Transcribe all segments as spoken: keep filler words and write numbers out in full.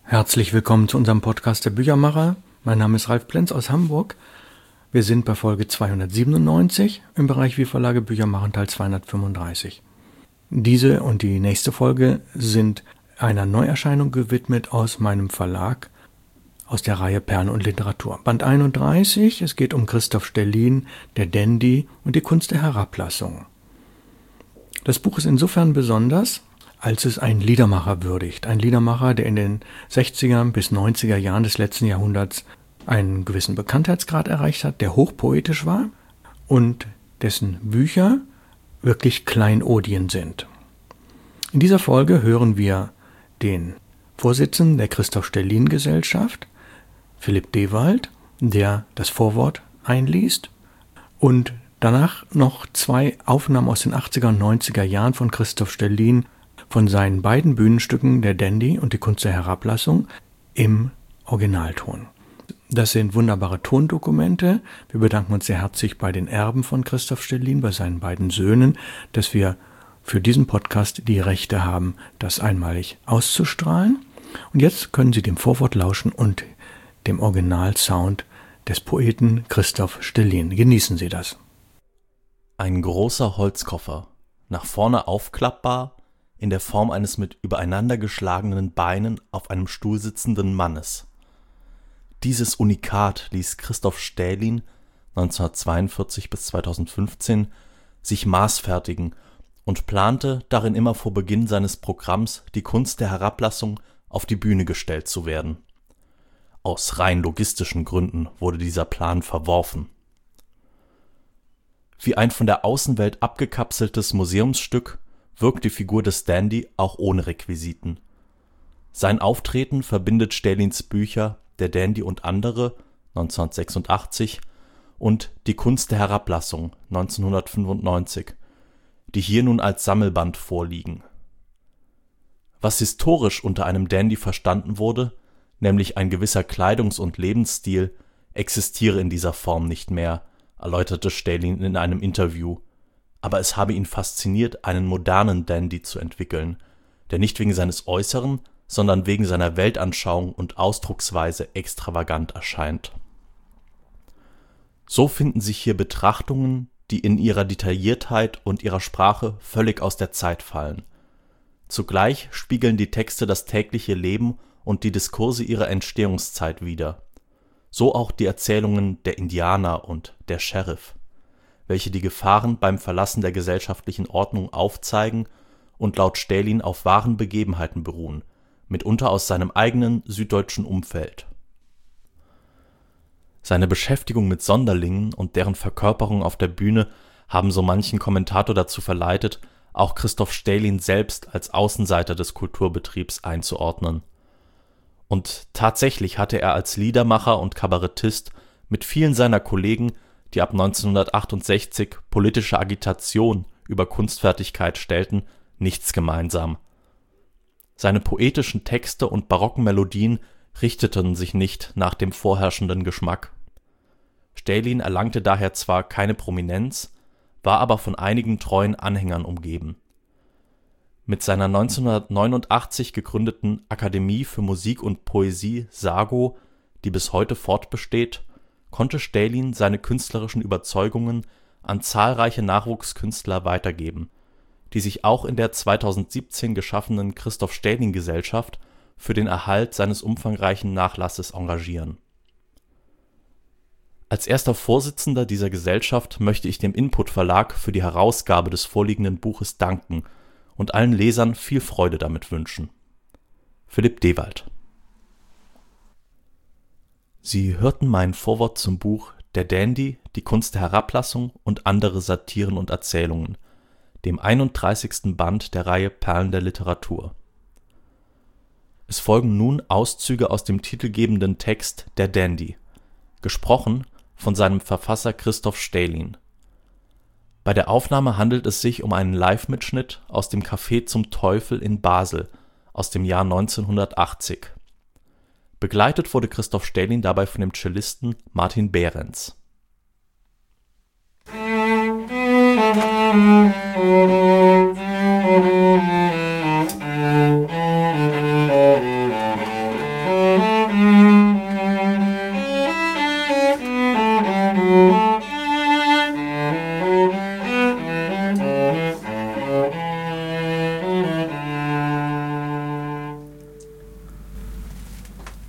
Herzlich willkommen zu unserem Podcast der Büchermacher. Mein Name ist Ralf Plenz aus Hamburg. Wir sind bei Folge zweihundertsiebenundneunzig im Bereich Wie Verlage Bücher machen, Teil zweihundertfünfunddreißig. Diese und die nächste Folge sind einer Neuerscheinung gewidmet aus meinem Verlag, aus der Reihe Perlen und Literatur. Band einunddreißig, es geht um Christoph Stellin, der Dandy und die Kunst der Herablassung. Das Buch ist insofern besonders, als es einen Liedermacher würdigt. Ein Liedermacher, der in den sechziger bis neunziger Jahren des letzten Jahrhunderts einen gewissen Bekanntheitsgrad erreicht hat, der hochpoetisch war und dessen Bücher wirklich Kleinodien sind. In dieser Folge hören wir den Vorsitzenden der Christoph Stellin Gesellschaft, Philipp Dewald, der das Vorwort einliest, und danach noch zwei Aufnahmen aus den achtziger und neunziger Jahren von Christoph Stellin von seinen beiden Bühnenstücken Der Dandy und die Kunst der Herablassung im Originalton. Das sind wunderbare Tondokumente. Wir bedanken uns sehr herzlich bei den Erben von Christoph Stellin, bei seinen beiden Söhnen, dass wir für diesen Podcast die Rechte haben, das einmalig auszustrahlen. Und jetzt können Sie dem Vorwort lauschen und dem Originalsound des Poeten Christoph Stellin. Genießen Sie das. Ein großer Holzkoffer, nach vorne aufklappbar, in der Form eines mit übereinander geschlagenen Beinen auf einem Stuhl sitzenden Mannes. Dieses Unikat ließ Christoph Stellin neunzehnhundertzweiundvierzig bis zweitausendfünfzehn sich maßfertigen und plante, darin immer vor Beginn seines Programms die Kunst der Herablassung auf die Bühne gestellt zu werden. Aus rein logistischen Gründen wurde dieser Plan verworfen. Wie ein von der Außenwelt abgekapseltes Museumsstück wirkt die Figur des Dandy auch ohne Requisiten. Sein Auftreten verbindet Stellins Bücher Der Dandy und andere neunzehnhundertsechsundachtzig und Die Kunst der Herablassung neunzehnhundertfünfundneunzig, die hier nun als Sammelband vorliegen. Was historisch unter einem Dandy verstanden wurde, nämlich ein gewisser Kleidungs- und Lebensstil, existiere in dieser Form nicht mehr, erläuterte Stellin in einem Interview. Aber es habe ihn fasziniert, einen modernen Dandy zu entwickeln, der nicht wegen seines Äußeren, sondern wegen seiner Weltanschauung und Ausdrucksweise extravagant erscheint. So finden sich hier Betrachtungen, die in ihrer Detailliertheit und ihrer Sprache völlig aus der Zeit fallen. Zugleich spiegeln die Texte das tägliche Leben und die Diskurse ihrer Entstehungszeit wider. So auch die Erzählungen Der Indianer und Der Sheriff, welche die Gefahren beim Verlassen der gesellschaftlichen Ordnung aufzeigen und laut Stellin auf wahren Begebenheiten beruhen, mitunter aus seinem eigenen süddeutschen Umfeld. Seine Beschäftigung mit Sonderlingen und deren Verkörperung auf der Bühne haben so manchen Kommentator dazu verleitet, auch Christoph Stellin selbst als Außenseiter des Kulturbetriebs einzuordnen. Und tatsächlich hatte er als Liedermacher und Kabarettist mit vielen seiner Kollegen, die ab neunzehnhundertachtundsechzig politische Agitation über Kunstfertigkeit stellten, nichts gemeinsam. Seine poetischen Texte und barocken Melodien richteten sich nicht nach dem vorherrschenden Geschmack. Stellin erlangte daher zwar keine Prominenz, war aber von einigen treuen Anhängern umgeben. Mit seiner neunzehnhundertneunundachtzig gegründeten Akademie für Musik und Poesie SAGO, die bis heute fortbesteht, konnte Stellin seine künstlerischen Überzeugungen an zahlreiche Nachwuchskünstler weitergeben, die sich auch in der zweitausendsiebzehn geschaffenen Christoph Stellin Gesellschaft für den Erhalt seines umfangreichen Nachlasses engagieren. Als erster Vorsitzender dieser Gesellschaft möchte ich dem Input Verlag für die Herausgabe des vorliegenden Buches danken und allen Lesern viel Freude damit wünschen. Philipp Dewald. Sie hörten mein Vorwort zum Buch Der Dandy, die Kunst der Herablassung und andere Satiren und Erzählungen, dem einunddreißigsten Band der Reihe Perlen der Literatur. Es folgen nun Auszüge aus dem titelgebenden Text Der Dandy, gesprochen von seinem Verfasser Christoph Stellin. Bei der Aufnahme handelt es sich um einen Live-Mitschnitt aus dem Café zum Teufel in Basel aus dem Jahr neunzehnhundertachtzig. Begleitet wurde Christoph Stellin dabei von dem Cellisten Martin Behrens.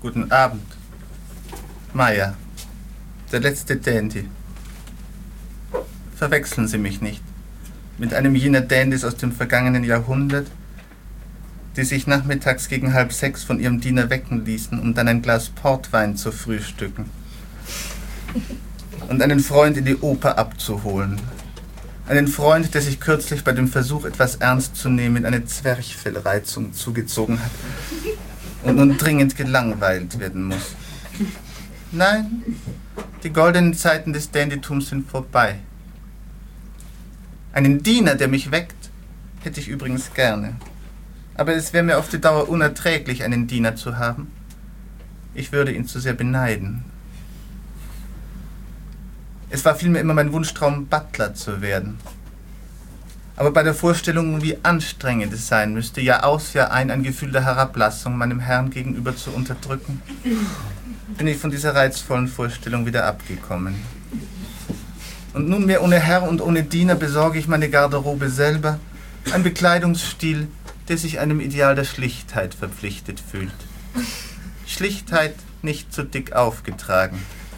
Guten Abend. Maya, der letzte Dandy. Verwechseln Sie mich nicht mit einem jener Dandys aus dem vergangenen Jahrhundert, die sich nachmittags gegen halb sechs von ihrem Diener wecken ließen, um dann ein Glas Portwein zu frühstücken und einen Freund in die Oper abzuholen. Einen Freund, der sich kürzlich bei dem Versuch, etwas ernst zu nehmen, eine Zwerchfellreizung zugezogen hat und nun dringend gelangweilt werden muss. Nein, die goldenen Zeiten des Dandytums sind vorbei. Einen Diener, der mich weckt, hätte ich übrigens gerne. Aber es wäre mir auf die Dauer unerträglich, einen Diener zu haben. Ich würde ihn zu sehr beneiden. Es war vielmehr immer mein Wunschtraum, Butler zu werden. Aber bei der Vorstellung, wie anstrengend es sein müsste, Jahr aus, Jahr ein ein Gefühl der Herablassung meinem Herrn gegenüber zu unterdrücken, bin ich von dieser reizvollen Vorstellung wieder abgekommen. Und nunmehr ohne Herr und ohne Diener besorge ich meine Garderobe selber, ein Bekleidungsstil, der sich einem Ideal der Schlichtheit verpflichtet fühlt. Schlichtheit nicht zu dick aufgetragen.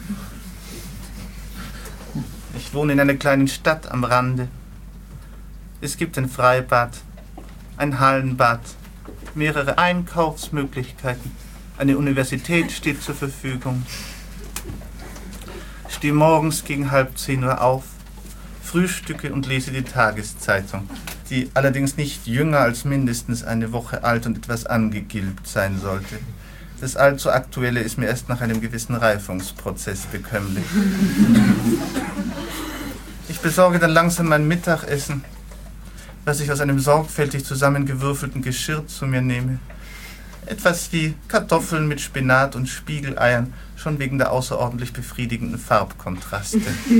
Ich wohne in einer kleinen Stadt am Rande. Es gibt ein Freibad, ein Hallenbad, mehrere Einkaufsmöglichkeiten, eine Universität steht zur Verfügung. Ich stehe morgens gegen halb zehn Uhr auf, frühstücke und lese die Tageszeitung, die allerdings nicht jünger als mindestens eine Woche alt und etwas angegilbt sein sollte. Das allzu Aktuelle ist mir erst nach einem gewissen Reifungsprozess bekömmlich. Ich besorge dann langsam mein Mittagessen, was ich aus einem sorgfältig zusammengewürfelten Geschirr zu mir nehme. Etwas wie Kartoffeln mit Spinat und Spiegeleiern, schon wegen der außerordentlich befriedigenden Farbkontraste.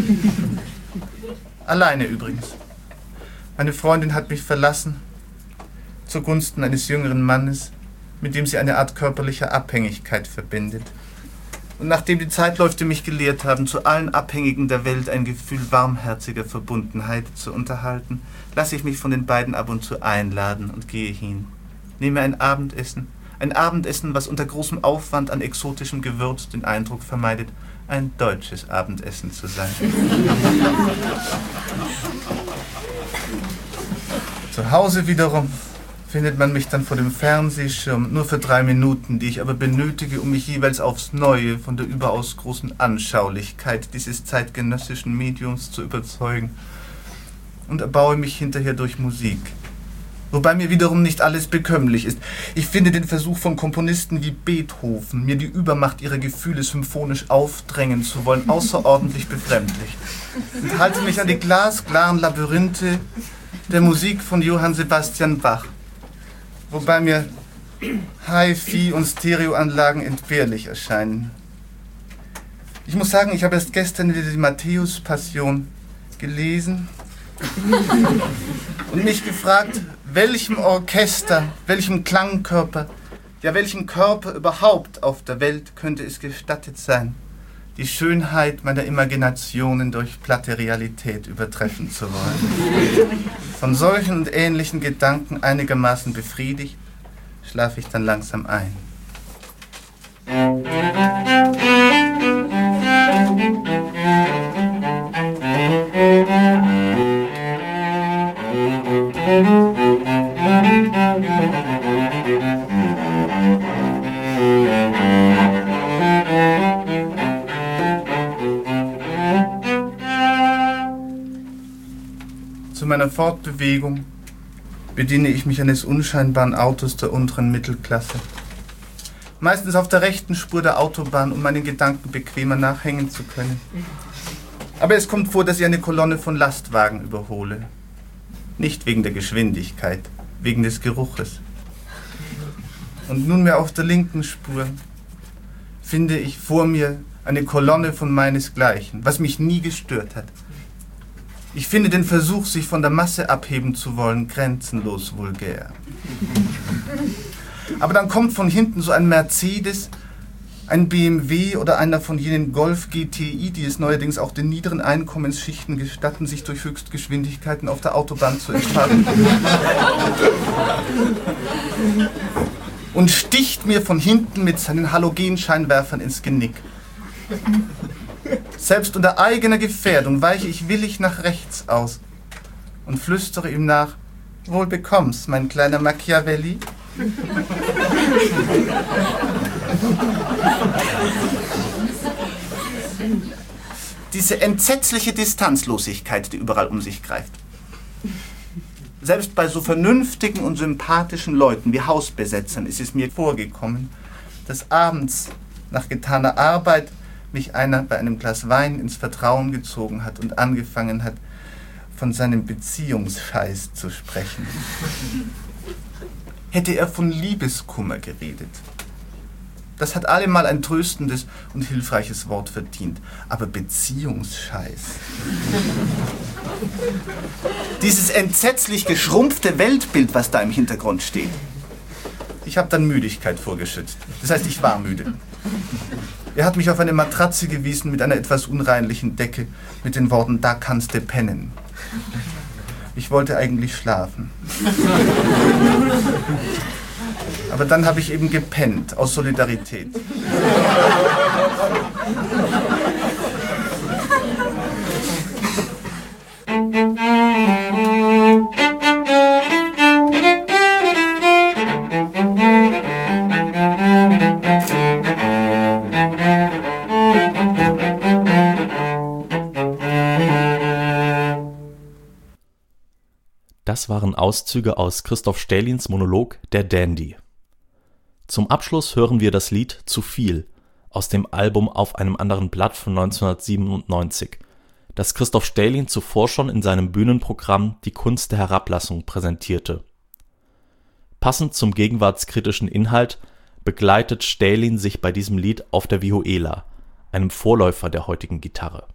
Alleine übrigens. Meine Freundin hat mich verlassen, zugunsten eines jüngeren Mannes, mit dem sie eine Art körperlicher Abhängigkeit verbindet. Und nachdem die Zeitläufe mich gelehrt haben, zu allen Abhängigen der Welt ein Gefühl warmherziger Verbundenheit zu unterhalten, lasse ich mich von den beiden ab und zu einladen und gehe hin. Nehme ein Abendessen, ein Abendessen, was unter großem Aufwand an exotischem Gewürz den Eindruck vermeidet, ein deutsches Abendessen zu sein. Zu Hause wiederum findet man mich dann vor dem Fernsehschirm, nur für drei Minuten, die ich aber benötige, um mich jeweils aufs Neue von der überaus großen Anschaulichkeit dieses zeitgenössischen Mediums zu überzeugen, und erbaue mich hinterher durch Musik. Wobei mir wiederum nicht alles bekömmlich ist. Ich finde den Versuch von Komponisten wie Beethoven, mir die Übermacht ihrer Gefühle symphonisch aufdrängen zu wollen, außerordentlich befremdlich. Und halte mich an die glasklaren Labyrinthe der Musik von Johann Sebastian Bach, wobei mir Hi-Fi und Stereoanlagen entbehrlich erscheinen. Ich muss sagen, ich habe erst gestern wieder die Matthäus-Passion gelesen und mich gefragt, welchem Orchester, welchem Klangkörper, ja welchem Körper überhaupt auf der Welt könnte es gestattet sein, die Schönheit meiner Imaginationen durch platte Realität übertreffen zu wollen. Von solchen und ähnlichen Gedanken einigermaßen befriedigt, schlafe ich dann langsam ein. Zu meiner Fortbewegung bediene ich mich eines unscheinbaren Autos der unteren Mittelklasse. Meistens auf der rechten Spur der Autobahn, um meinen Gedanken bequemer nachhängen zu können. Aber es kommt vor, dass ich eine Kolonne von Lastwagen überhole. Nicht wegen der Geschwindigkeit, wegen des Geruches. Und nunmehr auf der linken Spur finde ich vor mir eine Kolonne von meinesgleichen, was mich nie gestört hat. Ich finde den Versuch, sich von der Masse abheben zu wollen, grenzenlos vulgär. Aber dann kommt von hinten so ein Mercedes, ein B M W oder einer von jenen Golf G T I, die es neuerdings auch den niederen Einkommensschichten gestatten, sich durch Höchstgeschwindigkeiten auf der Autobahn zu entfalten. und sticht mir von hinten mit seinen Halogenscheinwerfern ins Genick. Selbst unter eigener Gefährdung weiche ich willig nach rechts aus und flüstere ihm nach: Wohl bekomm's, mein kleiner Machiavelli. Diese entsetzliche Distanzlosigkeit, die überall um sich greift. Selbst bei so vernünftigen und sympathischen Leuten wie Hausbesetzern ist es mir vorgekommen, dass abends nach getaner Arbeit mich einer bei einem Glas Wein ins Vertrauen gezogen hat und angefangen hat, von seinem Beziehungsscheiß zu sprechen. Hätte er von Liebeskummer geredet. Das hat allemal ein tröstendes und hilfreiches Wort verdient. Aber Beziehungsscheiß. Dieses entsetzlich geschrumpfte Weltbild, was da im Hintergrund steht. Ich habe dann Müdigkeit vorgeschützt. Das heißt, ich war müde. Er hat mich auf eine Matratze gewiesen mit einer etwas unreinlichen Decke, mit den Worten: Da kannst du pennen. Ich wollte eigentlich schlafen. Aber dann habe ich eben gepennt, aus Solidarität. Das waren Auszüge aus Christoph Stählins Monolog Der Dandy. Zum Abschluss hören wir das Lied Zu viel aus dem Album Auf einem anderen Blatt von neunzehnhundertsiebenundneunzig, das Christoph Stählin zuvor schon in seinem Bühnenprogramm Die Kunst der Herablassung präsentierte. Passend zum gegenwartskritischen Inhalt begleitet Stählin sich bei diesem Lied auf der Vihuela, einem Vorläufer der heutigen Gitarre.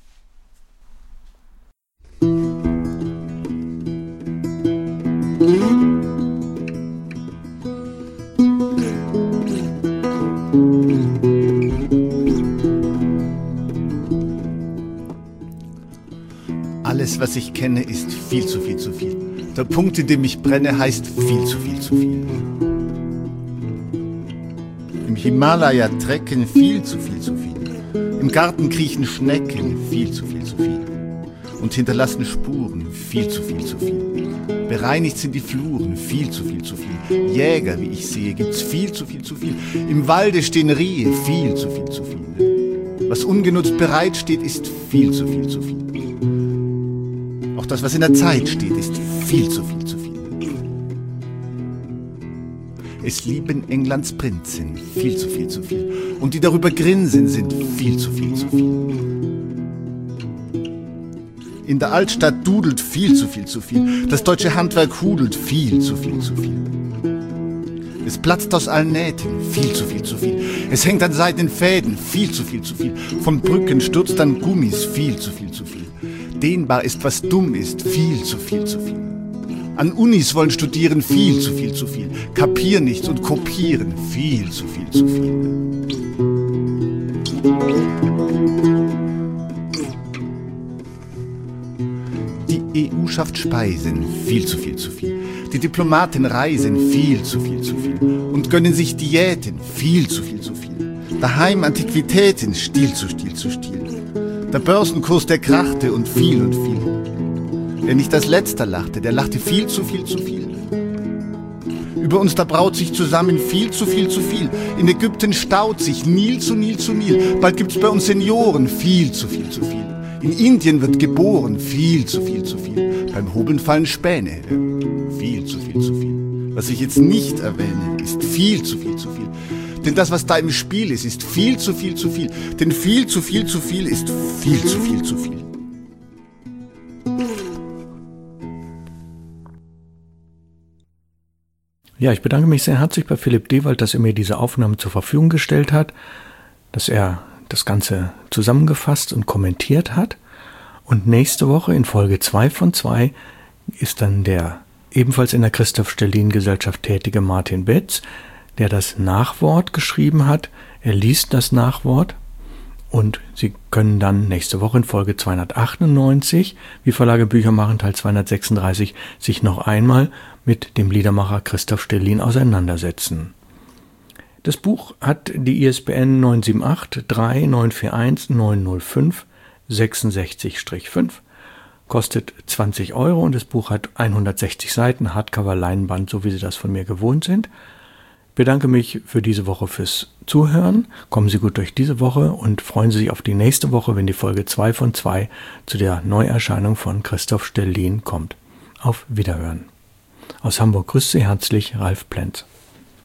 Alles, was ich kenne, ist viel zu viel zu viel. Der Punkt, in dem ich brenne, heißt viel zu viel zu viel. Im Himalaya trecken viel zu viel zu viel. Im Garten kriechen Schnecken viel zu viel zu viel. Und hinterlassen Spuren viel zu viel zu viel. Bereinigt sind die Fluren viel zu viel zu viel. Jäger, wie ich sehe, gibt's viel zu viel zu viel. Im Walde stehen Rehe viel zu viel zu viel. Was ungenutzt bereitsteht, ist viel zu viel zu viel. Auch das, was in der Zeit steht, ist viel zu viel zu viel. Es lieben Englands Prinzen viel zu viel zu viel. Und die darüber grinsen, sind viel zu viel zu viel. In der Altstadt dudelt viel zu viel zu viel. Das deutsche Handwerk hudelt viel zu viel zu viel. Es platzt aus allen Nähten viel zu viel zu viel. Es hängt an seidenen Fäden viel zu viel zu viel. Von Brücken stürzt an Gummis viel zu viel zu viel. Dehnbar ist, was dumm ist, viel zu viel zu viel. An Unis wollen studieren viel zu viel zu viel. Kapieren nichts und kopieren viel zu viel zu viel. Die E U schafft Speisen viel zu viel zu viel. Die Diplomaten reisen viel zu viel zu viel. Und gönnen sich Diäten viel zu viel zu viel. Daheim Antiquitäten Stil zu Stil zu Stil. Der Börsenkurs, der krachte und viel und viel. Wer nicht als Letzter lachte, der lachte viel zu viel zu viel. Über uns da braut sich zusammen viel zu viel zu viel. In Ägypten staut sich Nil zu Nil zu Nil. Bald gibt's bei uns Senioren viel zu viel zu viel. In Indien wird geboren viel zu viel zu viel. Beim Hobeln fallen Späne viel zu viel zu viel. Was ich jetzt nicht erwähne, ist viel zu viel zu viel. Denn das, was da im Spiel ist, ist viel zu viel zu viel. Denn viel zu viel zu viel ist viel zu viel zu viel. Ja, ich bedanke mich sehr herzlich bei Philipp Dewald, dass er mir diese Aufnahme zur Verfügung gestellt hat, dass er das Ganze zusammengefasst und kommentiert hat. Und nächste Woche in Folge zwei von zwei ist dann der ebenfalls in der Christoph-Stählin-Gesellschaft tätige Martin Betz, der das Nachwort geschrieben hat. Er liest das Nachwort und Sie können dann nächste Woche in Folge zweihundertachtundneunzig, wie Verlage Bücher machen, Teil zweihundertsechsunddreißig, sich noch einmal mit dem Liedermacher Christoph Stählin auseinandersetzen. Das Buch hat die I S B N neun sieben acht drei neun vier eins neun null fünf sechs sechs fünf, kostet zwanzig Euro und das Buch hat hundertsechzig Seiten, Hardcover, Leinband, so wie Sie das von mir gewohnt sind. Ich bedanke mich für diese Woche fürs Zuhören. Kommen Sie gut durch diese Woche und freuen Sie sich auf die nächste Woche, wenn die Folge zwei von zwei zu der Neuerscheinung von Christoph Stellin kommt. Auf Wiederhören. Aus Hamburg grüßt Sie herzlich Ralf Plenz.